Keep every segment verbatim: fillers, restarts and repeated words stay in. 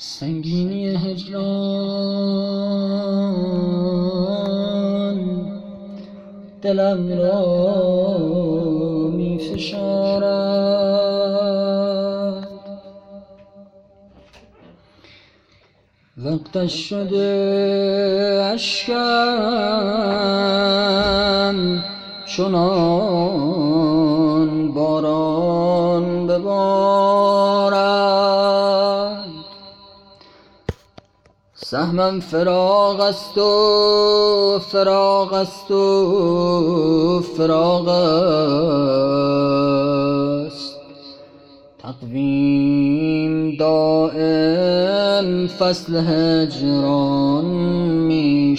سنگینی هجران دلم را می فشارد، وقتش شده اشکم چنان باران ببارد. سهمم فراق است و فراق است و فراق است، تقویم دائم فصل هجران می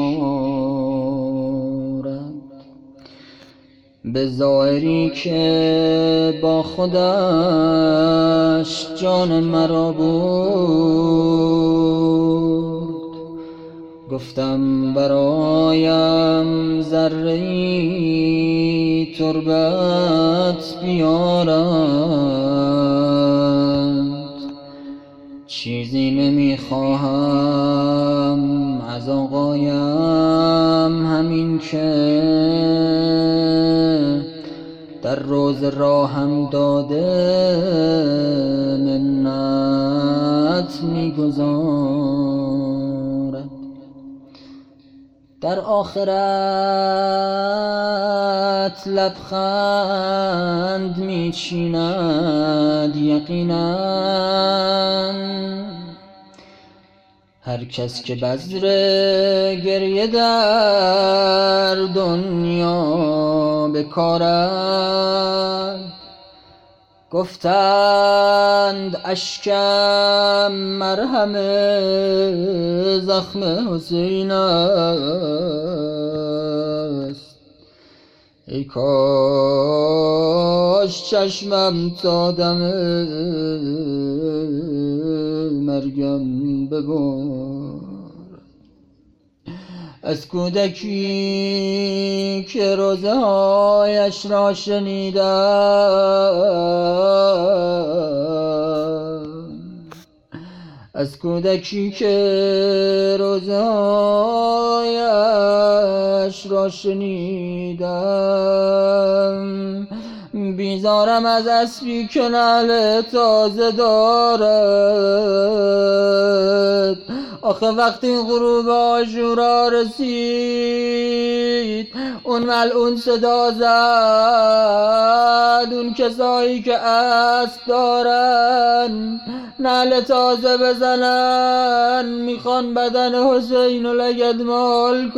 شمارد. به ظاهری که با خودش جان مرا برد، گفتم برایم ذره‌ای تربت بیارند. چیزی نمیخواهم از آقایم، همین که در روز راهم داده منت میگذارد. در آخرت لبخند میچیند یقینا هر کس که بذر گریه در دنیا بکارد. گفتند اشکم مرهم زخم حسین است، ای کاش چشمم تا دم مرگم ببارد. از کودکی که روزه هایش را شنیدم، از کودکی که روزه هایش را شنیدم، بیزارم از اسبی که نعل تازه دارد. آخه وقتی غروب عاشورا رسید، اون ملعون صدا زد اون کسایی که اسب دارن نعل تازه بزنن، میخوان بدن حسین رو لگدمال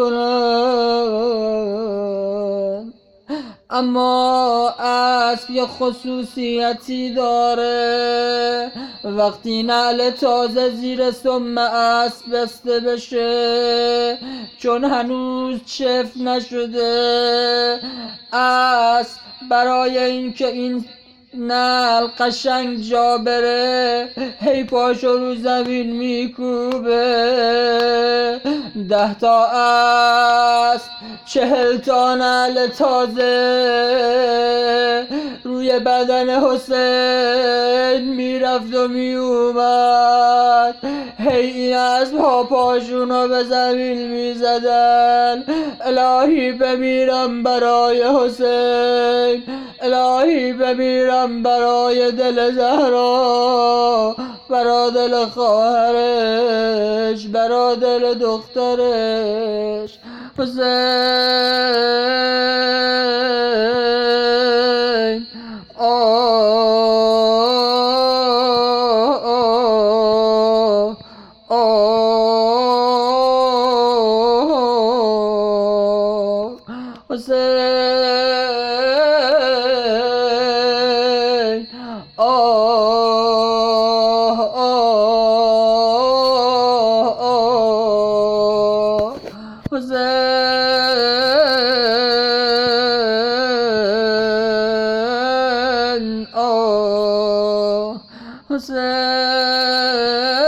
کنن. اما اسب یه خصوصیتی داره، وقتی نعل تازه زیر سم اسب بسته بشه، چون هنوز چفت نشده، اسب برای اینکه این نعل قشنگ جا بره هی پاشو رو زمین میکوبه. ده تا اسب چهل تا نعل تازه روی بدن حسین میرفت و میومد، هی این اسب ها پاشونو به زمین میزدن. الهی بمیرم برای حسین، الهی بمیرم برای دل زهرا، برا دل خواهرش، برا دل دخترش حسین. آه آه آه حسین. آه آه آه حسین. آه حسین.